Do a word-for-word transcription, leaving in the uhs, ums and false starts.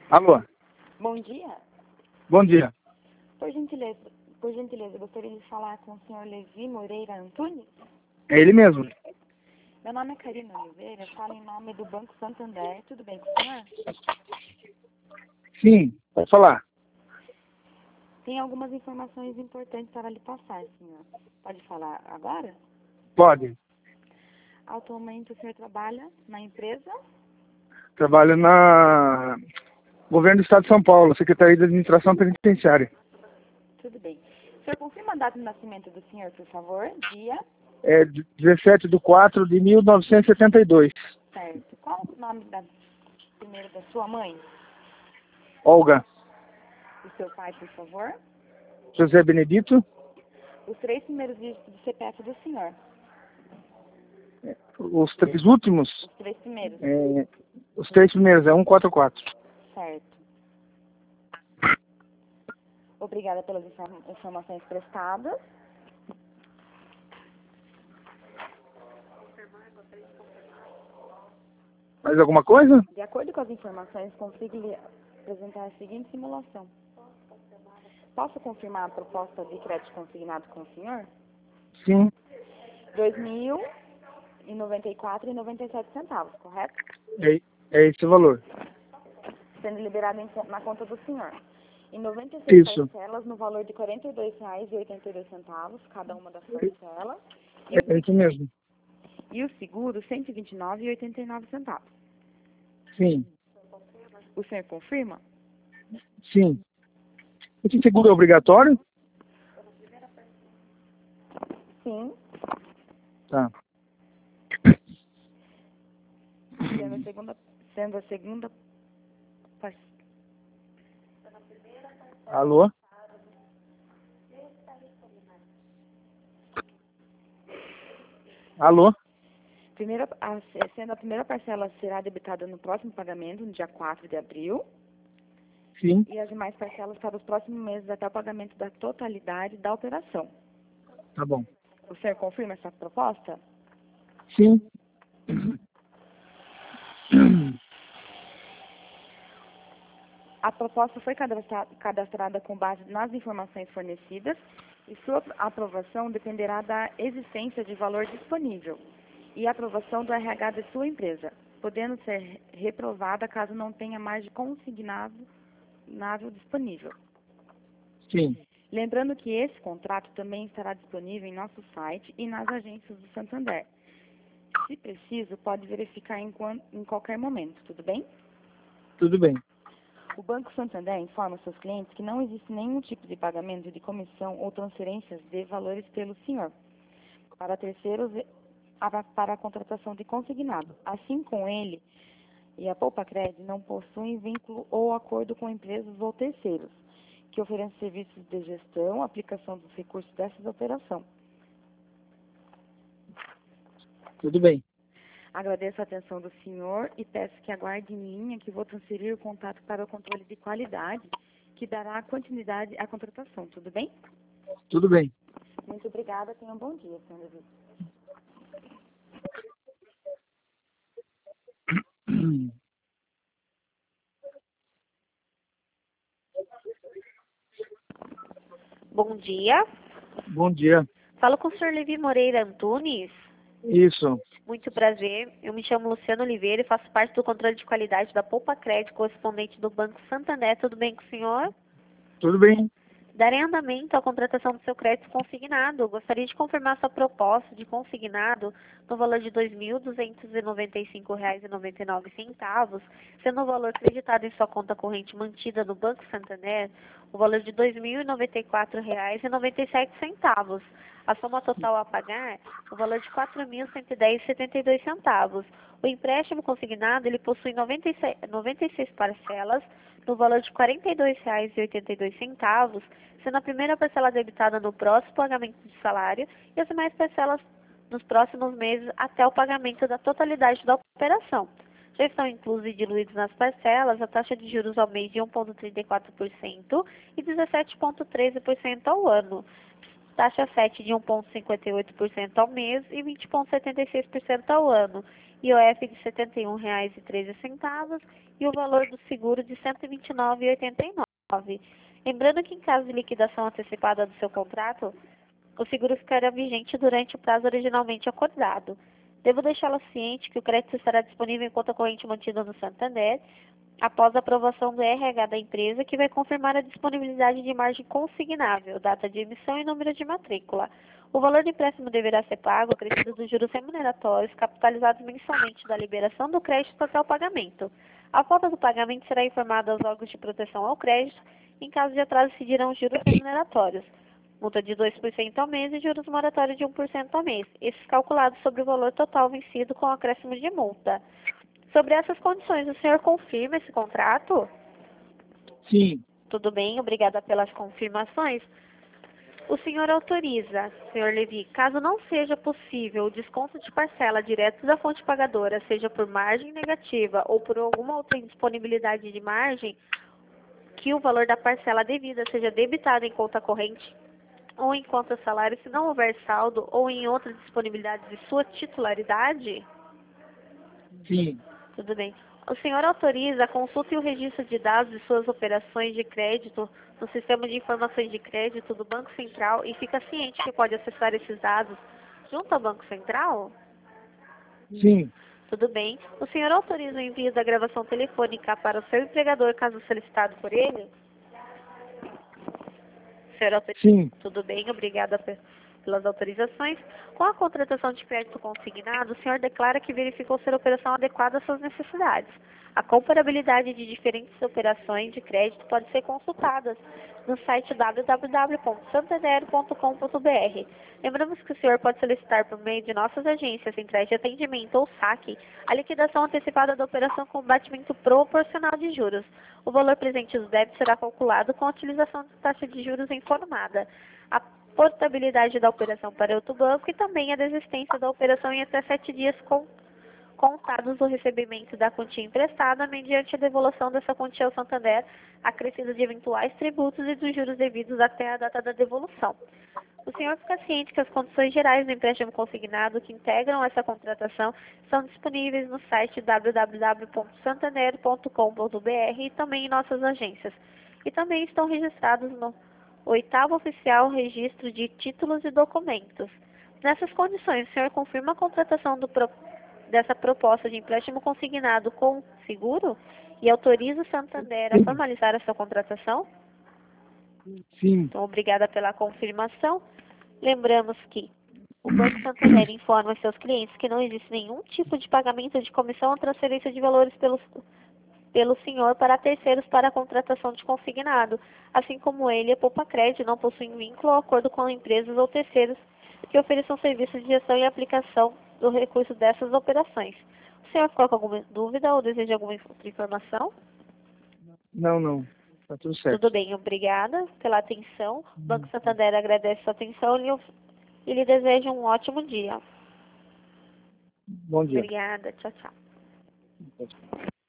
Alô, Bom dia. bom dia. Por gentileza, por gentileza, gostaria de falar com o senhor Levi Moreira Antunes? É ele mesmo. Meu nome é Karina Oliveira, falo em nome do Banco Santander. Tudo bem com o senhor? Sim, pode falar. Tem algumas informações importantes para lhe passar, senhor. Pode falar agora? Pode. Atualmente o senhor trabalha na empresa? Trabalho na Governo do Estado de São Paulo, Secretaria de Administração Penitenciária. Tudo bem. O senhor confirma a data de nascimento do senhor, por favor? Dia? É dezessete de quatro de mil novecentos e setenta e dois. Certo. Qual o nome da primeiro da sua mãe? Olga. Do seu pai, por favor? José Benedito. Os três primeiros dígitos do C P F do senhor. Os três últimos, Os três primeiros. é, os três primeiros é cento e quarenta e quatro. Certo. Obrigada pelas inform- informações prestadas. Mais alguma coisa? De acordo com as informações, consigo lhe apresentar a seguinte simulação. Posso confirmar a proposta de crédito consignado com o senhor? Sim, dois mil e noventa e quatro reais e noventa e sete centavos, correto? é, é esse o valor. Sendo liberado em con- na conta do senhor. Em noventa e seis Isso, parcelas no valor de quarenta e dois reais e oitenta e dois centavos, cada uma das parcelas. E é isso mesmo. E o seguro, cento e vinte e nove reais e oitenta e nove centavos. Sim, O senhor confirma? sim. Esse seguro é obrigatório? Sim. Tá. Sendo a segunda, sendo a segunda par- Alô? Alô? primeira, a, sendo a primeira parcela será debitada no próximo pagamento, no dia quatro de abril, Sim, e as demais parcelas para os próximos meses até o pagamento da totalidade da operação. tá bom. O senhor confirma essa proposta? Sim. A proposta foi cadastra- cadastrada com base nas informações fornecidas e sua aprovação dependerá da existência de valor disponível e aprovação do R H de sua empresa, podendo ser reprovada caso não tenha mais de consignado nável disponível. Sim, Lembrando que esse contrato também estará disponível em nosso site e nas agências do Santander. Se preciso, pode verificar em, quan- em qualquer momento, tudo bem? tudo bem. O Banco Santander informa seus clientes que não existe nenhum tipo de pagamento de comissão ou transferências de valores pelo senhor para terceiros e- a- para a contratação de consignado. Assim, com ele e a Poupacred não possuem vínculo ou acordo com empresas ou terceiros que oferecem serviços de gestão, aplicação dos recursos dessas operações. Tudo bem. Agradeço a atenção do senhor e peço que aguarde em linha que vou transferir o contato para o controle de qualidade, que dará continuidade à contratação. Tudo bem? Tudo bem. Muito obrigada. Tenha um bom dia, senhor Levi. Bom dia. Bom dia. Falo com o senhor Levi Moreira Antunes. Isso. Muito prazer. Eu me chamo Luciano Oliveira e faço parte do controle de qualidade da Poupa Crédito, correspondente do Banco Santander. Tudo bem com o senhor? Tudo bem. Darei andamento à contratação do seu crédito consignado. Gostaria de confirmar sua proposta de consignado no valor de dois mil duzentos e noventa e cinco reais e noventa e nove centavos, sendo o valor creditado em sua conta corrente mantida no Banco Santander o valor de dois mil e noventa e quatro reais e noventa e sete centavos. A soma total a pagar o valor de quatro mil cento e dez reais e setenta e dois centavos. O empréstimo consignado ele possui noventa e seis, noventa e seis parcelas no valor de quarenta e dois reais e oitenta e dois centavos, sendo a primeira parcela debitada no próximo pagamento de salário e as demais parcelas nos próximos meses até o pagamento da totalidade da operação. Já estão inclusos e diluídos nas parcelas a taxa de juros ao mês de um vírgula trinta e quatro por cento e dezessete vírgula treze por cento ao ano. Taxa sete de um vírgula cinquenta e oito por cento ao mês e vinte vírgula setenta e seis por cento ao ano. I O F de setenta e um reais e treze centavos e o valor do seguro de cento e vinte e nove reais e oitenta e nove centavos. Lembrando que em caso de liquidação antecipada do seu contrato, o seguro ficará vigente durante o prazo originalmente acordado. Devo deixá-la ciente que o crédito estará disponível em conta corrente mantida no Santander, após a aprovação do R H da empresa, que vai confirmar a disponibilidade de margem consignável, data de emissão e número de matrícula. O valor do empréstimo deverá ser pago acrescido dos juros remuneratórios, capitalizados mensalmente da liberação do crédito até o pagamento. A falta do pagamento será informada aos órgãos de proteção ao crédito. Em caso de atraso, se dirão juros remuneratórios. Multa de dois por cento ao mês e juros moratórios de um por cento ao mês. Esses calculados sobre o valor total vencido com acréscimo de multa. Sobre essas condições, o senhor confirma esse contrato? Sim. Tudo bem, obrigada pelas confirmações. O senhor autoriza, senhor Levi, caso não seja possível o desconto de parcela direto da fonte pagadora, seja por margem negativa ou por alguma outra indisponibilidade de margem, que o valor da parcela devida seja debitado em conta corrente ou em conta salário, se não houver saldo ou em outras disponibilidades de sua titularidade? Sim. Tudo bem. O senhor autoriza a consulta e o registro de dados de suas operações de crédito no Sistema de Informações de Crédito do Banco Central e fica ciente que pode acessar esses dados junto ao Banco Central? Sim. Tudo bem. O senhor autoriza o envio da gravação telefônica para o seu empregador, caso solicitado por ele? O senhor autoriza? Sim. Tudo bem, obrigada pelas autorizações. Com a contratação de crédito consignado, o senhor declara que verificou ser a operação adequada às suas necessidades. A comparabilidade de diferentes operações de crédito pode ser consultada no site w w w ponto santander ponto com ponto b r. Lembramos que o senhor pode solicitar por meio de nossas agências, centrais de atendimento ou saque, a liquidação antecipada da operação com batimento proporcional de juros. O valor presente dos débitos será calculado com a utilização de taxa de juros informada. A portabilidade da operação para outro banco e também a desistência da operação em até sete dias com, contados do recebimento da quantia emprestada mediante a devolução dessa quantia ao Santander, acrescida de eventuais tributos e dos juros devidos até a data da devolução. O senhor fica ciente que as condições gerais do empréstimo consignado que integram essa contratação são disponíveis no site w w w ponto santander ponto com ponto b r e também em nossas agências. E também estão registrados no Oitavo Oficial Registro de Títulos e Documentos. Nessas condições, o senhor confirma a contratação do pro... dessa proposta de empréstimo consignado com seguro e autoriza o Santander a formalizar a sua contratação? Sim. Então, obrigada pela confirmação. Lembramos que o Banco Santander informa aos seus clientes que não existe nenhum tipo de pagamento de comissão ou transferência de valores pelos pelo senhor para terceiros para a contratação de consignado, assim como ele, a Poupa Crédito, não possuem vínculo ou acordo com empresas ou terceiros que ofereçam serviços de gestão e aplicação do recurso dessas operações. O senhor ficou com alguma dúvida ou deseja alguma outra informação? Não, não. Tá tudo certo. Tudo bem, obrigada pela atenção. O Banco Santander agradece a sua atenção e lhe deseja um ótimo dia. Bom dia. Obrigada, tchau, tchau.